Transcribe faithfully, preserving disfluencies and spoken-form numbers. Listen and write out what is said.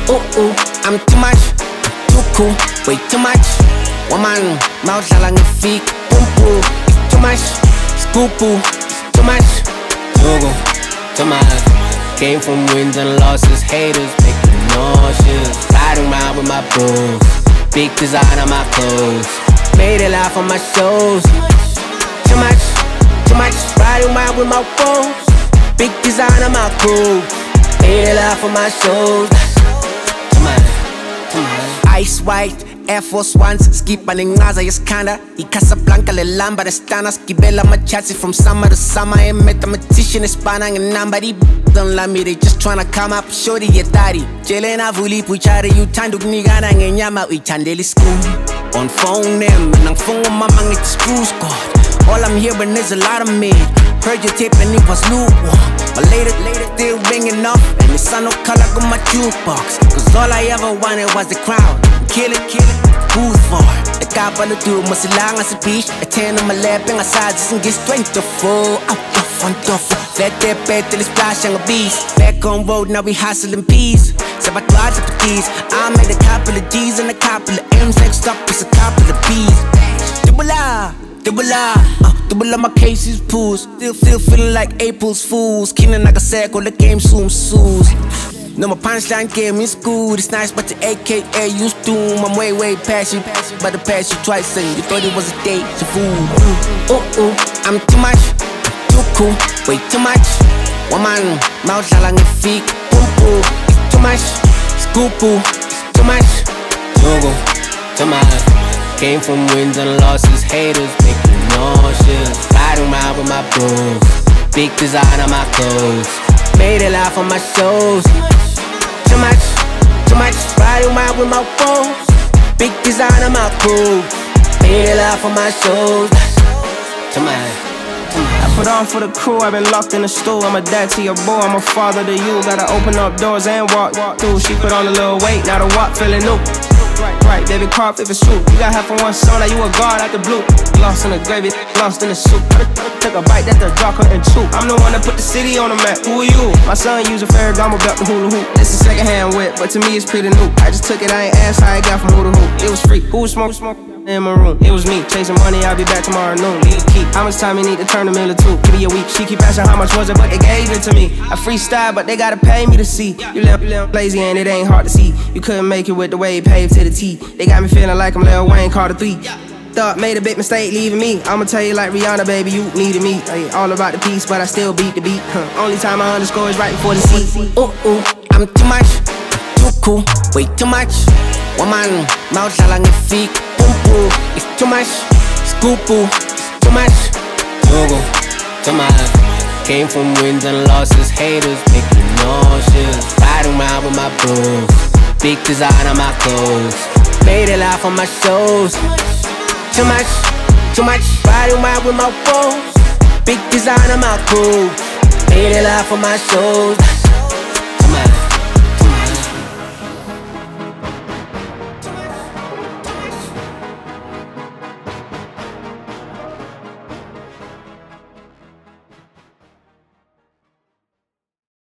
Ooh, ooh, I'm too much, too cool, way too much. Woman, mouth lang your feet, boom boom. It's too much, scoop boo, too much. Togo, too much. Came from wins and losses, haters make me nauseous. Riding around with my bros, big design on my clothes. Made it laugh on my shows. Too much, too much. Riding around with my bros, big design on my clothes. Made it laugh on my shows. Too much, too much. Ice white Air Force Ones, skipa ningaza yaskanda. I Casablanca le lamba de stanas. Gibela machazi from summer to summer. A mathematician is spanning and number. These don't love me, they just tryna come up. Shorty your daddy. Jelena vuli puchari you tanduk nigana ngenyama we chandeli school. On phone them and I'm phone mama ngit screw squad. All I'm hearing is a lot of me. Heard your tape and it was lukewarm. But later, later still ringing off. And the sun no color on my jukebox. Cause all I ever wanted was the crown. Kill it, kill it, who's for? The kapalo do masilang as a beach. A ten on my lap and I side and get strength to full. Up the front door. Let that bed till it's splash on a beast. Back on road, now we hustling peas. Sabat large up these. I made a couple of G's and a couple of M's. Next up is a couple of P's. Dubula, dubula, uh, dubula my case is pools. Still, still feeling like April's Fools. Keenan like I said, all the game soon sues. No, my punchline game in school. It's nice, but the A K A used to. I'm way, way past you, but I passed you twice and you thought it was a date. You fool. Ooh, ooh, ooh, I'm too much, too cool, way too much. Woman, mouth lang your feet, boom boom. It's too much, scoop boo, it's too much. Togo, too much. Came from wins and losses, haters make me nauseous. Riding around with my bros, big design on my clothes. Made it laugh on my shows. Too much, too much. Riding around with my bros, big design on my clothes. Made it laugh on my shows. Too much, too much. I put on for the crew, I've been locked in the stool. I'm a dad to your boy, I'm a father to you. Gotta open up doors and walk through. She put on a little weight, now the walk feeling new. Right, right, baby, carp if it's true. You got half on one song, now you a guard out the blue. Lost in the gravy, lost in the soup. Took a bite that the jaw couldn't chew. I'm the one that put the city on the map. Who are you? My son used a Ferragamo belt to hula hoop. It's a second hand whip, but to me it's pretty new. I just took it, I ain't asked how I got from who to who. It was free. Who was smoking? Smoke in my room. It was me chasing money. I'll be back tomorrow noon. Leave the key. How much time you need to turn a mill or two? Give me a week. She keep asking how much was it, but they gave it to me. I freestyle, but they gotta pay me to see. You little, you little lazy and it ain't hard to see. You couldn't make it with the way paved to the T. They got me feeling like I'm Lil Wayne Carter three. Thought made a big mistake leaving me. I'ma tell you like Rihanna, baby, you needed me. Hey, all about the peace, but I still beat the beat. Huh. Only time I underscore is right before the C. Ooh, ooh, I'm too much, too cool, way too much. Woman, mouth lang your feet, boom boom. It's too much, scoop boo, it's too much. Togo, too much. Came from wins and losses, haters make me nauseous. Riding around with my bros, big design on my clothes. Made it laugh on my shows. Too much, too much. Riding around with my bros, big design on my clothes. Made it laugh on my shows. Too much.